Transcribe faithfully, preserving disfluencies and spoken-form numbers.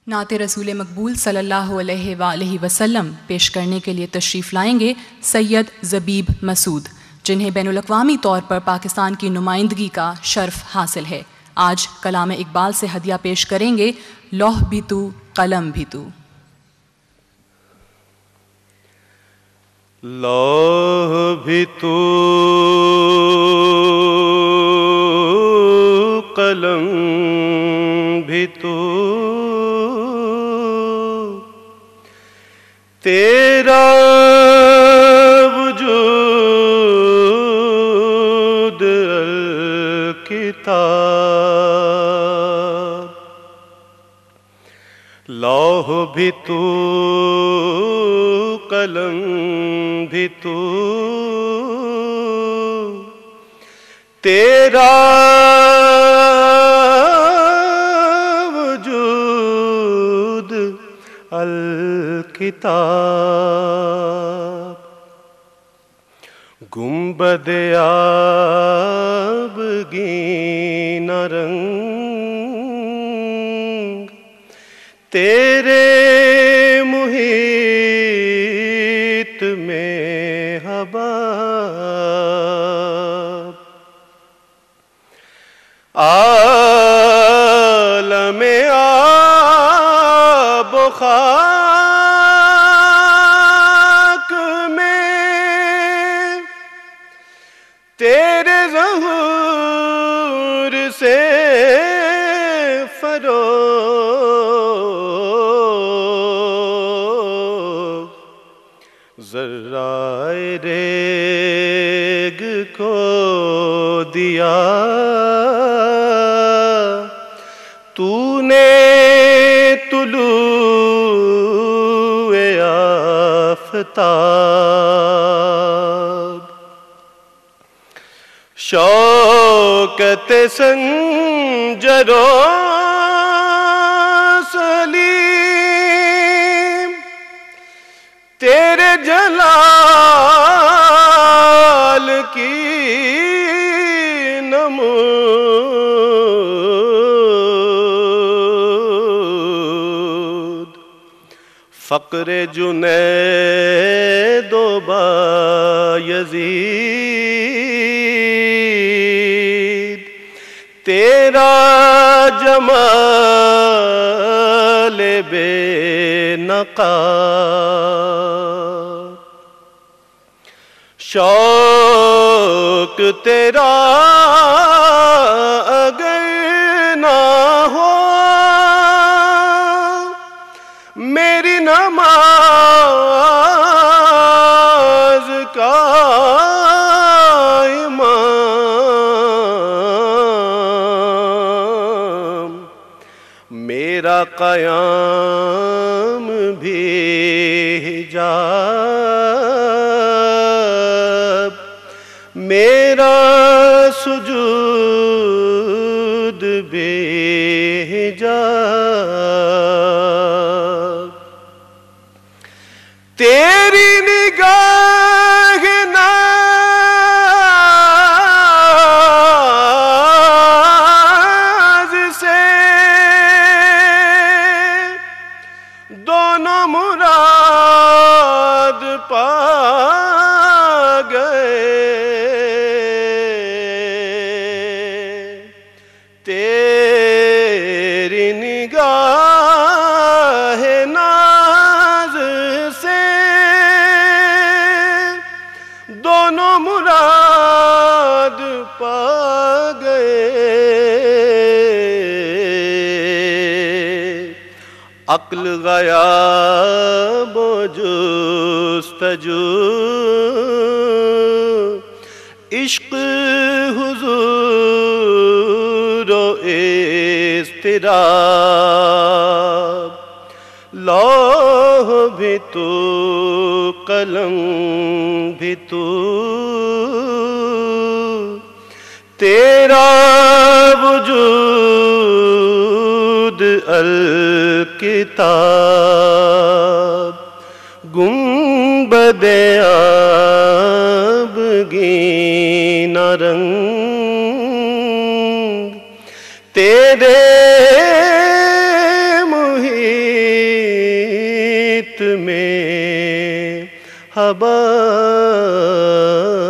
نعت رسول مقبول صلی اللہ علیہ وآلہ وسلم پیش کرنے کے لیے تشریف لائیں گے سید زبیب مسعود، جنہیں بین الاقوامی طور پر پاکستان کی نمائندگی کا شرف حاصل ہے۔ آج کلام اقبال سے ہدیہ پیش کریں گے لوح بھی تو قلم بھی تو۔ لوح بھی تو قلم بھی تو، تیرا وجود الکتاب۔ لوح بھی تو قلم بھی تو، تیرا وجود الکتاب۔ گنبد آبگین رنگ تیرے محیط میں حباب۔ عالم آب و خاک میں تیرے ظہور سے فروغ، ذرائے ریگ کو دیا تو نے طلوع آفتاب۔ شوکت سنجر و سلیم تیرے جلال کی نمود۔ فقر جنید و بایزید تیرا جمال بے نقاب۔ شوق تیرا اگر نہ ہو میری نماز کا امام، میرا قیام بھی حجاب، میرا سجود بھی حجاب۔ تیری نگاہ ناز سے دونوں مراد پا گئے۔ تیری نگاہ ناز سے دونوں مراد پا گئے۔ عقل غیاب و جستجو عشق حضور و اضطراب۔ لوح بھی تو قلم بھی تو، تیرا وجود الکتاب۔ گنبد آبگین رنگ تیرے محیط گیت میں حباب